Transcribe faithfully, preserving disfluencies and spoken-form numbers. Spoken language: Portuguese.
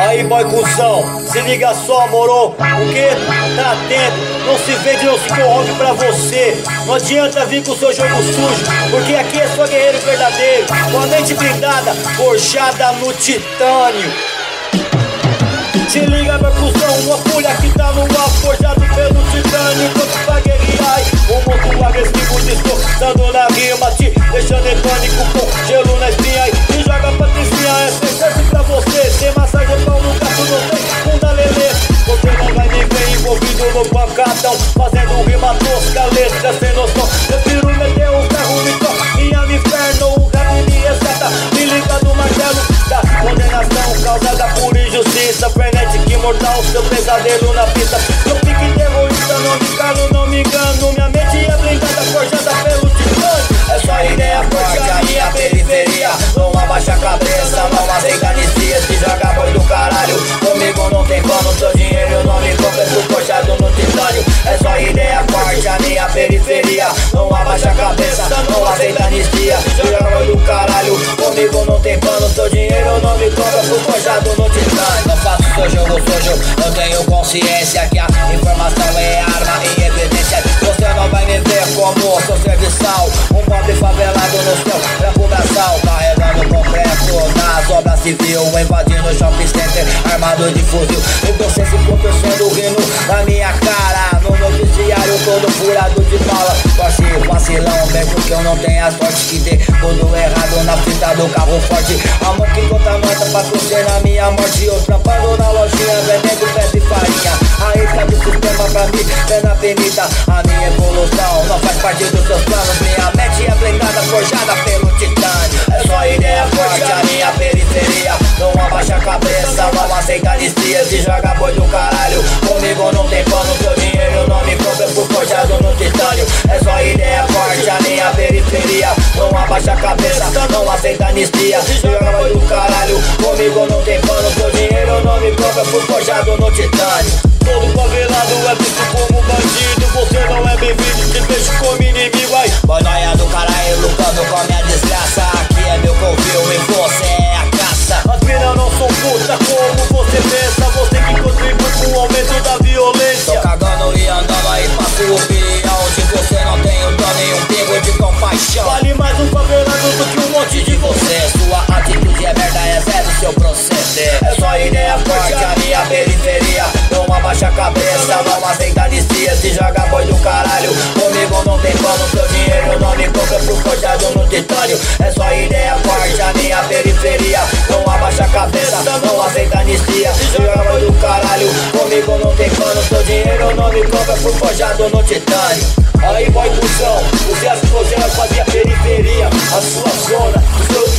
Aí boy cuzão, se liga só, moro. O que? Tá atento, não se vende, não se corrompe pra você. Não adianta vir com o seu jogo sujo, porque aqui é só guerreiro verdadeiro, com a mente blindada, forjada no titânio. Se liga meu cuzão, uma folha que tá no ar, forjado pelo titânio, pronto pra guerrear. Um monstro agressivo distorçando na rima, te deixando em pânico com gelo na espinha. E joga pra trincinha, é sem chance pra você. Tem massagem pau no gato, não tem bunda lelê. Você não vai me ver envolvido no pancadão, fazendo rima tosca, letra sem noção. Prefiro meter o carro no chão e a no inferno, o rap me exata. Me liga do martelo da condenação causada por injustiça. Frenético mortal, seu pesadelo na pista. Eu fico terrorista, não me calo, não me engano. Minha mente é blindada, forjada pelo titânio. É só ideia forte, a minha periferia. Não abaixa a cabeça, não aceita anistia. Se joga boi do caralho, comigo não tem pano. Seu dinheiro eu não me compro, forjado no titânio. É só ideia forte, a minha periferia. Não abaixa a cabeça, não aceita anistia. Se joga boi do caralho, comigo não tem pano. Seu dinheiro eu não me compro, forjado no titânio. Não faço seu jogo sujo, eu tenho consciência que a informação é arma e evidência. Você não vai me ver como seu serviçal, um pobre favelado no seu trampo braçal, carregando concreto nas obras civil, invadindo o shopping center armado de fuzil. E você se contorcendo rindo na minha cara, no noticiário todo furado de bala. Torce vacilão, bem porque eu não tenho a sorte que dê tudo errado na fita do carro forte. A mão que conta mata pra torcer na minha morte. Eu trampando na lojinha, vendendo pé de farinha. A isca do sistema pra mim é na penita. A minha evolução não faz parte dos seus planos. Minha mente é blindada, forjada pelo titânio. É só ideia forte, a minha periferia. Não abaixa a cabeça, não aceita anistia. Se joga boi do caralho, comigo não tem pano. Seu dinheiro eu não me compro, eu fui forjado no titânio. É só ideia forte, a minha periferia. Não abaixa a cabeça, não aceita anistia. Se joga boi do caralho, comigo não tem pano. Seu dinheiro eu não me compro, eu fui forjado no titânio. Todo favelado é visto como bandido. Você não é bem-vindo, te vejo como inimigo. Ai, banóia do caralho, lutando com a minha desgraça. Aqui é meu covil e você é a caça. As minas não são puta como você pensa. Você que contribui com o aumento da violência. Tô cagando e andando aí pra subir, onde você não tem o dano e um pingo de compaixão. Vale mais um favelado do que um monte de você. Sua atitude é merda, é zero seu proceder. É só ideia forte, a minha periferia. Não abaixa a cabeça, não aceita anistia. Se joga boi do caralho, comigo não tem pano. Seu dinheiro eu não me compro, pro forjado no titânio. É só ideia forte, a minha periferia. Não abaixa a cabeça, não aceita anistia. Se joga boi do caralho, comigo não tem pano. Seu dinheiro eu não me compro, pro forjado no titânio. Aí boy cuzão, você as coisas fazia periferia. A sua zona, o seu